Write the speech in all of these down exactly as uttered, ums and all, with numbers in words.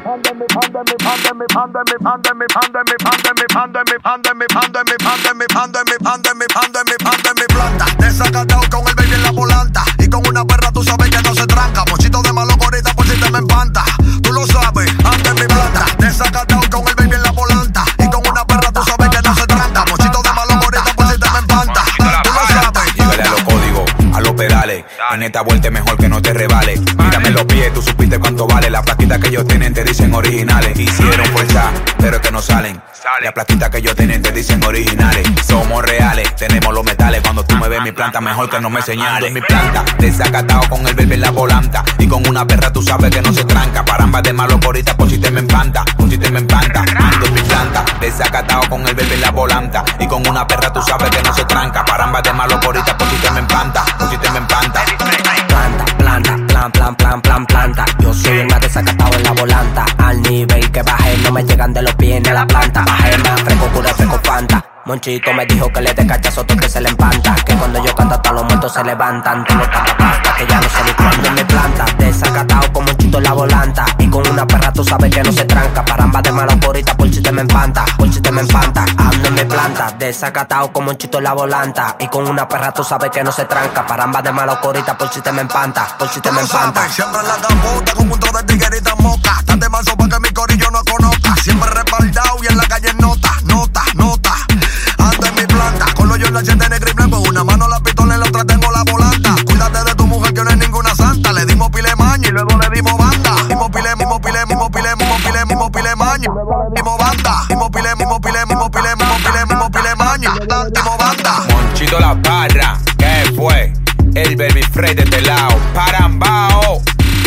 planta. Desacatado con el baby en la volanta. Y con una perra tú sabes que no se tranca. Mochito de malo gorita por si te me empanta. Tú lo sabes, anda en mi planta. Desacatado con el baby en la volanta. Y con una perra tú sabes que no se tranca. Mochito de malo gorita por si te me empanta. Tú lo sabes. Llegale a los códigos, a los pedales. En esta vuelta es mejor que no te rebales. Mírame los pies, tú supiste cuánto vale. Las plaquitas que ellos tienen te dicen originales. Hicieron fuerza, pero es que no salen. Las plaquitas que ellos tienen te dicen originales. Somos reales, tenemos los metales. Cuando tú me ves mi planta, mejor que no me señales. En mi planta, desacatado con el bebé en la volanta. Y con una perra tú sabes que no se tranca. Paramba de malo porita por si te me empanta. Por si te me empanta. Ando en mi planta, desacatado con el bebé en la volanta. Y con una perra tú sabes que no se tranca. Paramba de malo porita por si te me empanta. Por si te me empanta. Planta, planta, plan, plan, plan, plan, planta. Yo soy el más desacatado en la volanta. Al nivel que bajé no me llegan de los pies ni a la planta. Bajé más fresco, cura, fresco, fanta. Monchito me dijo que le dé cachazo que se le empanta. Que cuando yo canto hasta los muertos se levantan. Tengo tanta pasta que ya no sé ni cuándo me planta. Desacatado con Monchito en la volanta. Y con una perra tú sabes que no se tranca. Paramba de malo porita por si te me empanta. Por si te me empanta, ando en mi planta. Desacatado con Monchito en la volanta. Y con una perra tú sabes que no se tranca. Paramba de malo porita por si te me empanta. Por si te me empanta. Siempre en la gambota con punto de tigueritas moca. Tan de manso pa' que mi corillo no conozca. Siempre respaldado y en la calle nota, nota, nota. Ando en mi planta, con los Jordan siete negro y blanco. Una mano la pistola, en la otra tengo la volanta. Cuídate de tu mujer que no es ninguna santa. Le dimos pile maña y luego le dimos banda. Dimos pile, dimos pile, dimos pile, dimos pile, dimos pile maña. Dimos banda. Dimos pile, dimos pile, dimos pile, dimos pile, dimos pile maña. Dimos banda. Monchito la barra, ¿qué fue? El baby Fred de este lado, parambao.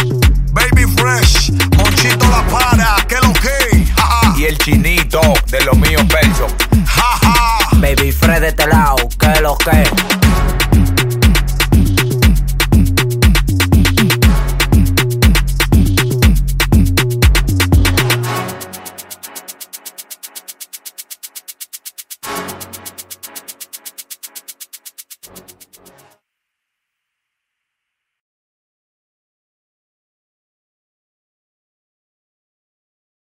Baby Fresh, Monchito la para, que lo que. Ja, ja. Y el chinito de los míos versos. Ja, ja. Baby Fred de este lado, que lo que.